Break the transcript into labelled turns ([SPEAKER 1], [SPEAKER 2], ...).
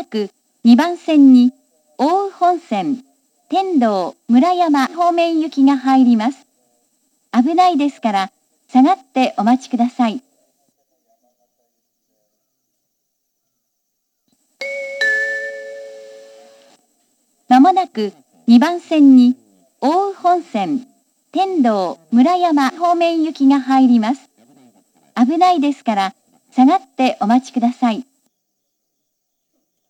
[SPEAKER 1] く2番線に奥羽本線、天童、村山方面行きが入ります。危ないですから下がってお待ちください。まもなく2番線に奥羽本線、天童、村山方面行きが入ります。危ないですから下がってお待ちください。